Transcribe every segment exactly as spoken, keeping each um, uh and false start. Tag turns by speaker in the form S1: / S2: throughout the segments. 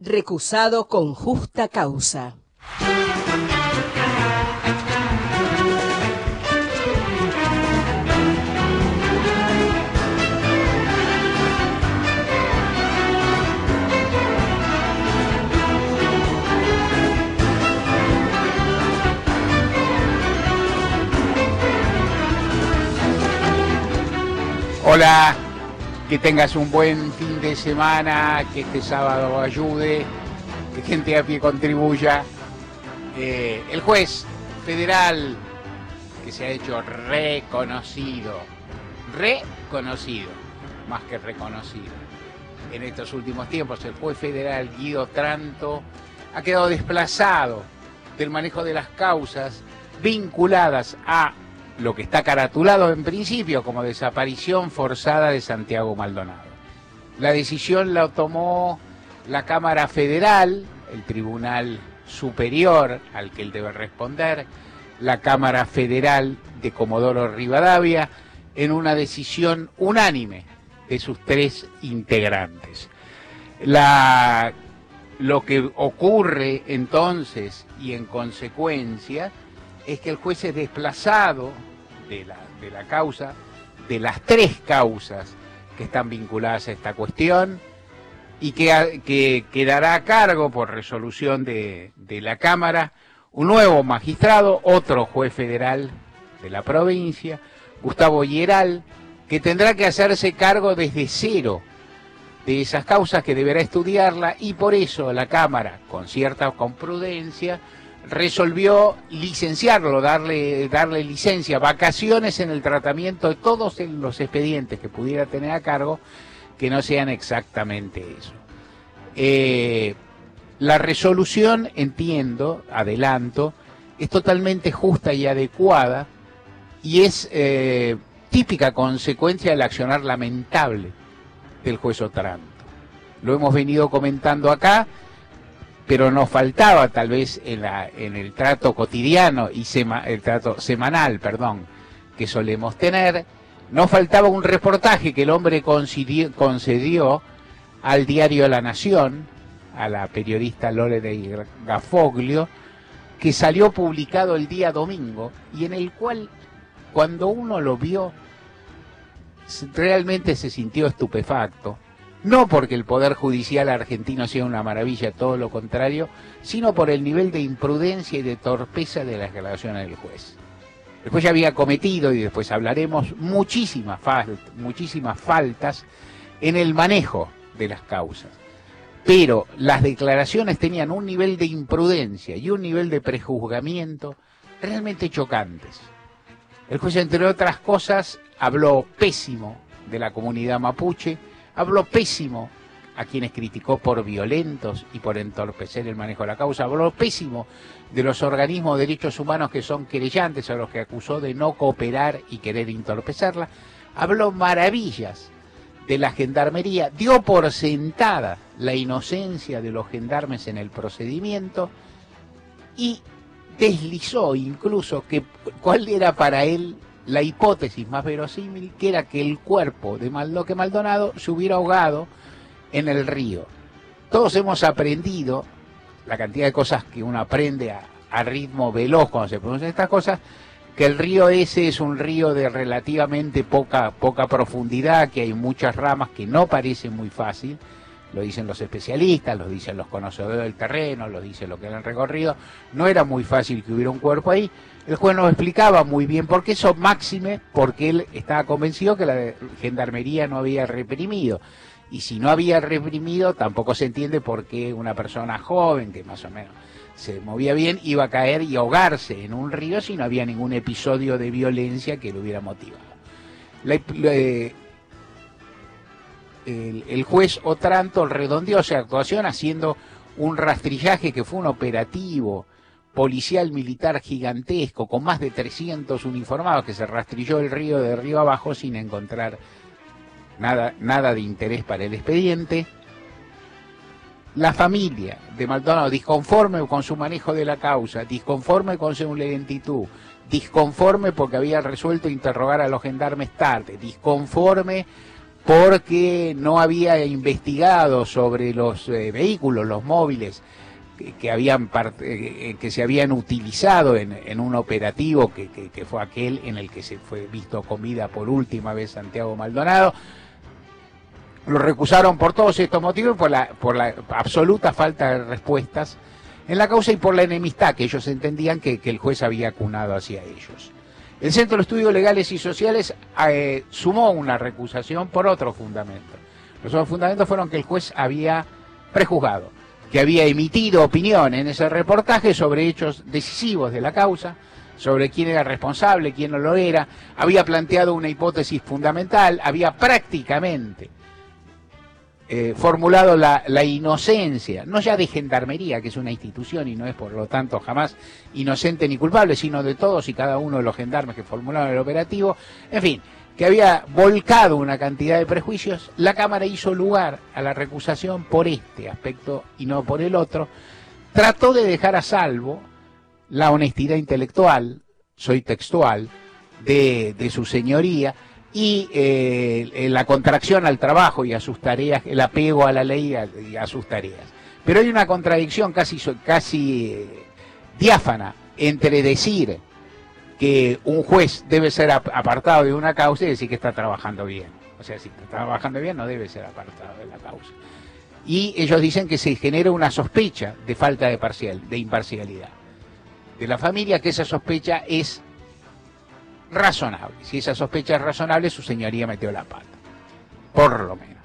S1: Recusado con justa causa.
S2: Hola, que tengas un buen fin de semana, que este sábado ayude, que gente a pie contribuya. Eh, el juez federal que se ha hecho reconocido, reconocido, más que reconocido. En estos últimos tiempos, el juez federal Guido Otranto ha quedado desplazado del manejo de las causas vinculadas a lo que está caratulado en principio como desaparición forzada de Santiago Maldonado. La decisión la tomó la Cámara Federal, el Tribunal Superior al que él debe responder, la Cámara Federal de Comodoro Rivadavia, en una decisión unánime de sus tres integrantes. La, lo que ocurre entonces y en consecuencia es que el juez es desplazado de la, de la causa, de las tres causas que están vinculadas a esta cuestión, y que, que quedará a cargo por resolución de, de la Cámara un nuevo magistrado, otro juez federal de la provincia, Gustavo Yeral, que tendrá que hacerse cargo desde cero de esas causas, que deberá estudiarla, y por eso la Cámara, con cierta con prudencia, resolvió licenciarlo, darle, darle licencia, vacaciones en el tratamiento de todos los expedientes que pudiera tener a cargo, que no sean exactamente eso. Eh, la resolución, entiendo, adelanto, es totalmente justa y adecuada, y es eh, típica consecuencia del accionar lamentable del juez Otranto. Lo hemos venido comentando acá, pero nos faltaba tal vez en, la, en el trato cotidiano y sema, el trato semanal, perdón, que solemos tener, nos faltaba un reportaje que el hombre concedió, concedió al diario La Nación, a la periodista Lore Gafoglio, que salió publicado el día domingo, y en el cual, cuando uno lo vio, realmente se sintió estupefacto. No porque el Poder Judicial argentino sea una maravilla, todo lo contrario, sino por el nivel de imprudencia y de torpeza de las declaraciones del juez. El juez ya había cometido, y después hablaremos, muchísimas, fal muchísimas faltas en el manejo de las causas. Pero las declaraciones tenían un nivel de imprudencia y un nivel de prejuzgamiento realmente chocantes. El juez, entre otras cosas, habló pésimo de la comunidad mapuche, habló pésimo a quienes criticó por violentos y por entorpecer el manejo de la causa, habló pésimo de los organismos de derechos humanos que son querellantes, a los que acusó de no cooperar y querer entorpecerla, habló maravillas de la gendarmería, dio por sentada la inocencia de los gendarmes en el procedimiento y deslizó incluso que cuál era para él la hipótesis más verosímil, que era que el cuerpo de Maldoque Maldonado se hubiera ahogado en el río. Todos hemos aprendido la cantidad de cosas que uno aprende a, a ritmo veloz cuando se pronuncian estas cosas, que el río ese es un río de relativamente poca, poca profundidad, que hay muchas ramas, que no parece muy fácil, lo dicen los especialistas, lo dicen los conocedores del terreno, lo dicen los que han recorrido, no era muy fácil que hubiera un cuerpo ahí. El juez nos explicaba muy bien por qué eso, máxime, porque él estaba convencido que la gendarmería no había reprimido. Y si no había reprimido, tampoco se entiende por qué una persona joven, que más o menos se movía bien, iba a caer y ahogarse en un río si no había ningún episodio de violencia que lo hubiera motivado. La, la, el, el juez Otranto redondeó su actuación haciendo un rastrillaje que fue un operativo policial militar gigantesco, con más de trescientos uniformados, que se rastrilló el río de río abajo sin encontrar nada, nada de interés para el expediente. La familia de Maldonado, disconforme con su manejo de la causa, disconforme con su lentitud, disconforme porque había resuelto interrogar a los gendarmes tarde, disconforme porque no había investigado sobre los eh, vehículos, los móviles que, que habían eh, que se habían utilizado en, en un operativo que, que, que fue aquel en el que se fue visto con vida por última vez Santiago Maldonado. Lo recusaron por todos estos motivos, por la, por la absoluta falta de respuestas en la causa y por la enemistad que ellos entendían que, que el juez había acunado hacia ellos. El Centro de Estudios Legales y Sociales eh, sumó una recusación por otro fundamento. Los otros fundamentos fueron que el juez había prejuzgado, que había emitido opinión en ese reportaje sobre hechos decisivos de la causa, sobre quién era responsable, quién no lo era, había planteado una hipótesis fundamental, había prácticamente eh, formulado la, la inocencia, no ya de Gendarmería, que es una institución y no es por lo tanto jamás inocente ni culpable, sino de todos y cada uno de los gendarmes que formularon el operativo, en fin, que había volcado una cantidad de prejuicios. La Cámara hizo lugar a la recusación por este aspecto y no por el otro, trató de dejar a salvo la honestidad intelectual, soy textual, de, de su señoría, y eh, la contracción al trabajo y a sus tareas, el apego a la ley y a sus tareas. Pero hay una contradicción casi, casi eh, diáfana entre decir que un juez debe ser apartado de una causa y decir que está trabajando bien. O sea, si está trabajando bien no debe ser apartado de la causa. Y ellos dicen que se genera una sospecha de falta de, parcial, de imparcialidad de la familia, que esa sospecha es razonable. Si esa sospecha es razonable, su señoría metió la pata, por lo menos.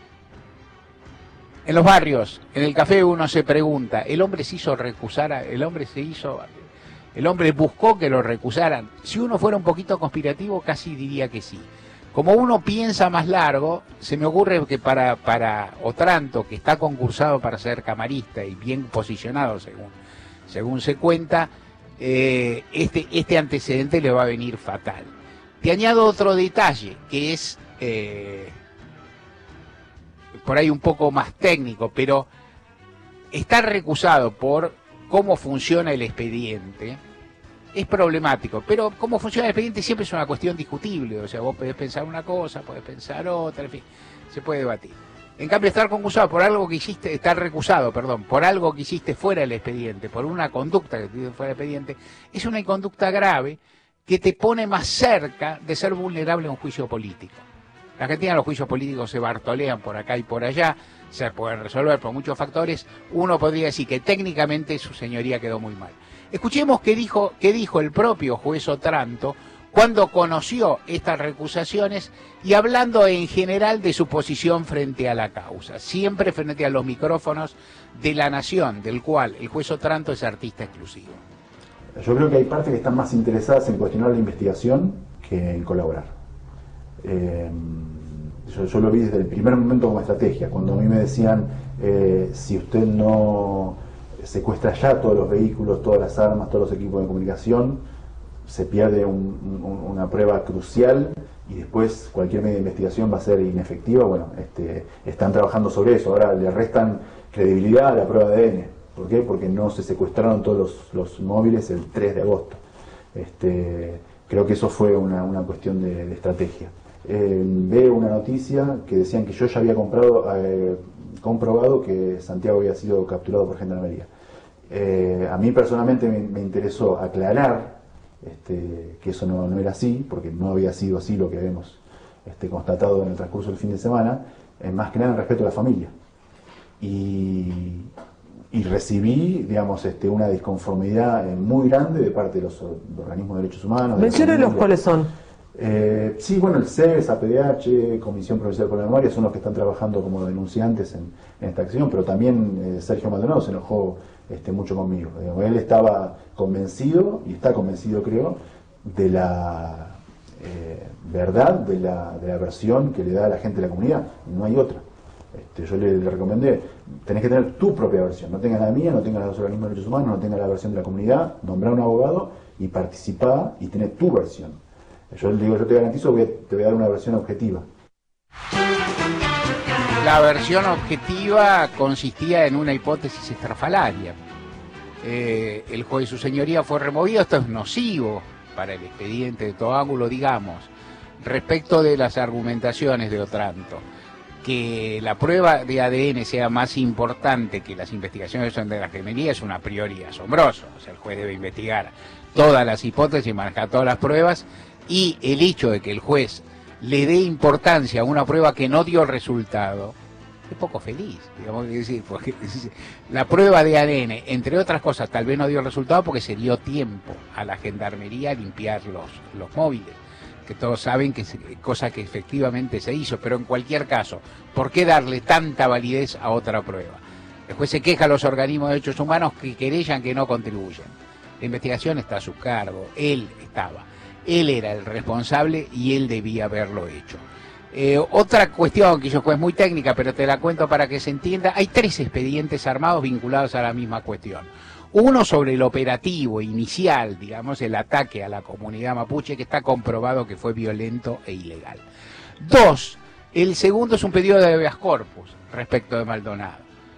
S2: En los barrios, en el café uno se pregunta, ¿el hombre se hizo recusar? A, el hombre se hizo, el hombre buscó que lo recusaran. Si uno fuera un poquito conspirativo, casi diría que sí. Como uno piensa más largo, se me ocurre que para, para Otranto, que está concursado para ser camarista y bien posicionado según, según se cuenta, Eh, este, este antecedente le va a venir fatal. Te añado otro detalle que es eh, por ahí un poco más técnico, pero estar recusado por cómo funciona el expediente es problemático, pero cómo funciona el expediente siempre es una cuestión discutible, o sea, vos podés pensar una cosa, podés pensar otra, en fin, se puede debatir. En cambio, estar concusado por algo que hiciste, estar recusado, perdón, por algo que hiciste fuera del expediente, por una conducta que hiciste fuera del expediente, es una conducta grave que te pone más cerca de ser vulnerable a un juicio político. En Argentina los juicios políticos se bartolean por acá y por allá, se pueden resolver por muchos factores. Uno podría decir que técnicamente su señoría quedó muy mal. Escuchemos qué dijo, qué dijo el propio juez Otranto cuando conoció estas recusaciones y hablando en general de su posición frente a la causa, siempre frente a los micrófonos de La Nación, del cual el juez Otranto es artista exclusivo.
S3: Yo creo que hay partes que están más interesadas en cuestionar la investigación que en colaborar. Eh, yo, yo lo vi desde el primer momento como estrategia, cuando a mí me decían, eh, si usted no secuestra ya todos los vehículos, todas las armas, todos los equipos de comunicación, se pierde un, un, una prueba crucial y después cualquier medio de investigación va a ser inefectiva. Bueno, este, están trabajando sobre eso. Ahora le restan credibilidad a la prueba de A D N. ¿Por qué? Porque no se secuestraron todos los, los móviles el tres de agosto. Este, creo que eso fue una, una cuestión de, de estrategia. Eh, veo una noticia que decían que yo ya había comprado, eh, comprobado que Santiago había sido capturado por Gendarmería. Eh, a mí personalmente me, me interesó aclarar Este, que eso no, no era así, porque no había sido así lo que habíamos este, constatado en el transcurso del fin de semana, eh, más que nada en respeto a la familia. Y, y recibí, digamos, este, una disconformidad eh, muy grande de parte de los, de organismos de derechos humanos.
S4: Menciónelos cuáles son.
S3: Eh, sí, bueno, el C E S, A P D H, Comisión Provincial por la Memoria, son los que están trabajando como denunciantes en, en esta acción, pero también eh, Sergio Maldonado se enojó este, mucho conmigo. Digamos, él estaba convencido, y está convencido creo, de la eh, verdad, de la, de la versión que le da a la gente de la comunidad, y no hay otra. Este, yo le, le recomendé, tenés que tener tu propia versión, no tengas la mía, no tengas los organismos de derechos humanos, no tengas la versión de la comunidad, nombrar a un abogado y participar y tener tu versión. Yo le digo, yo te garantizo, voy a, te voy a dar una versión objetiva.
S2: La versión objetiva consistía en una hipótesis estrafalaria. Eh, el juez, su señoría, fue removido. Esto es nocivo para el expediente de todo ángulo, digamos. respecto de las argumentaciones de Otranto, que la prueba de A D N sea más importante que las investigaciones de la gemería es un a priori asombroso. O sea, el juez debe investigar todas las hipótesis y manejar todas las pruebas, y el hecho de que el juez le dé importancia a una prueba que no dio resultado, es poco feliz, digamos, es decir, porque la prueba de A D N, entre otras cosas, tal vez no dio resultado porque se dio tiempo a la gendarmería a limpiar los, los móviles, que todos saben que es cosa que efectivamente se hizo, pero en cualquier caso, ¿por qué darle tanta validez a otra prueba? El juez se queja a los organismos de derechos humanos que querellan que no contribuyen. La investigación está a su cargo, él estaba, él era el responsable y él debía haberlo hecho. Eh, otra cuestión que yo es muy técnica, pero te la cuento para que se entienda, hay tres expedientes armados vinculados a la misma cuestión. Uno sobre el operativo inicial, digamos, el ataque a la comunidad mapuche, que está comprobado que fue violento e ilegal. Dos, el segundo es un pedido de habeas corpus respecto de Maldonado.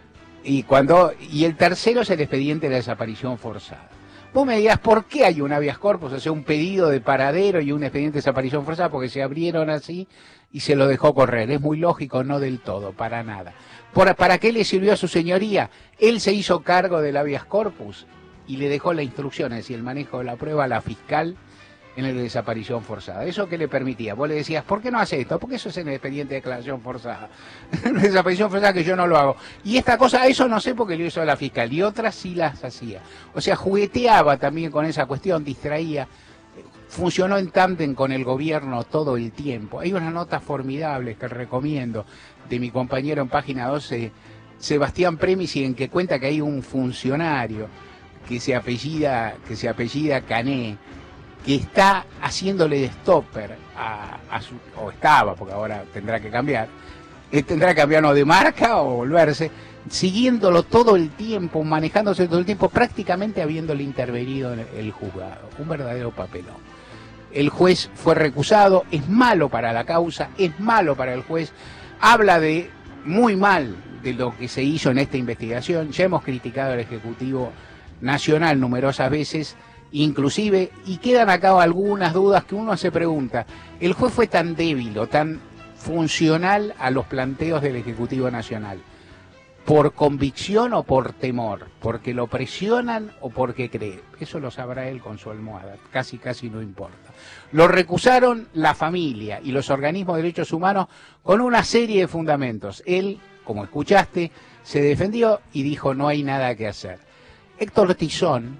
S2: Y, cuando, y el tercero es el expediente de la desaparición forzada. Vos me dirás, ¿por qué hay un habeas corpus? O sea, un pedido de paradero y un expediente de desaparición forzada, porque se abrieron así y se lo dejó correr. Es muy lógico, no del todo, para nada. Por, ¿Para qué le sirvió a su señoría? Él se hizo cargo del habeas corpus y le dejó la instrucción, es decir, el manejo de la prueba a la fiscal en el de desaparición forzada. ¿Eso qué le permitía? Vos le decías, ¿por qué no hace esto? Porque eso es en el expediente de declaración forzada. Desaparición forzada que yo no lo hago. Y esta cosa, eso no sé porque lo hizo la fiscal, y otras sí las hacía. O sea, jugueteaba también con esa cuestión, distraía. Funcionó en tándem con el gobierno todo el tiempo. Hay unas notas formidables que recomiendo de mi compañero en página doce, Sebastián Premisi, en que cuenta que hay un funcionario que se apellida, que se apellida Cané, que está haciéndole de stopper a, a su, o estaba, porque ahora tendrá que cambiar, eh, tendrá que cambiar no de marca o volverse, siguiéndolo todo el tiempo, manejándose todo el tiempo, prácticamente habiéndole intervenido en el juzgado. Un verdadero papelón. El juez fue recusado, es malo para la causa, es malo para el juez, habla de muy mal de lo que se hizo en esta investigación. Ya hemos criticado al Ejecutivo Nacional numerosas veces, inclusive, y quedan acá algunas dudas que uno se pregunta, ¿el juez fue tan débil o tan funcional a los planteos del Ejecutivo Nacional? ¿Por convicción o por temor? ¿Porque lo presionan o porque cree? Eso lo sabrá él con su almohada, casi casi no importa. Lo recusaron la familia y los organismos de derechos humanos con una serie de fundamentos. Él, como escuchaste, se defendió y dijo no hay nada que hacer. Héctor Tizón,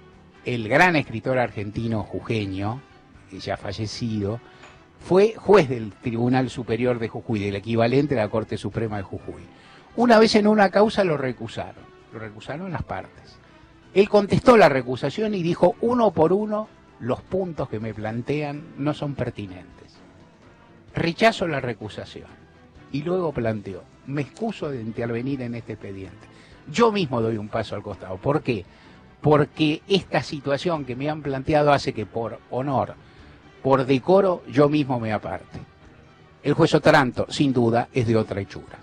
S2: el gran escritor argentino jujeño, ya fallecido, fue juez del Tribunal Superior de Jujuy, del equivalente de la Corte Suprema de Jujuy. Una vez en una causa lo recusaron, lo recusaron las partes. Él contestó la recusación y dijo, uno por uno, los puntos que me plantean no son pertinentes. Rechazo la recusación. Y luego planteó, me excuso de intervenir en este expediente. Yo mismo doy un paso al costado. ¿Por qué? Porque esta situación que me han planteado hace que por honor, por decoro, yo mismo me aparte. El juez Otranto, sin duda, es de otra hechura.